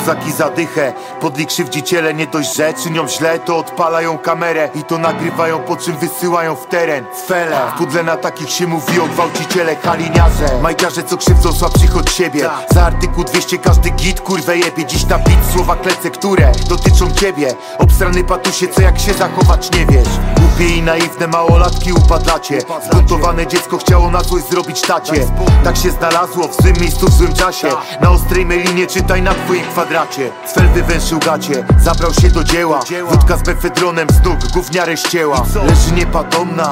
kozaki zadychę. Podli krzywdziciele nie dość, że czynią źle, to odpalają kamerę i to nagrywają, po czym wysyłają w teren. Fele, w pudle na takich się mówi o gwałciciele, haliniarze, majciarze co krzywdzą słabszych od siebie. Za artykuł 200 każdy git kurwę jebie. Dziś na bit słowa klecę, które dotyczą ciebie. Obstrany patusie, co jak się zachować nie wiesz. Głupie i naiwne małolatki upadlacie. Zbuntowane dziecko chciało na coś zrobić tacie. Tak się znalazło w złym miejscu, w złym czasie. Na ostrej melinie czytaj na twoim kwadracie. Cfel wywęszył gacie, zabrał się do dzieła. Wódka z mefedronem z nóg gówniarę ścięła. Leży niepatomna,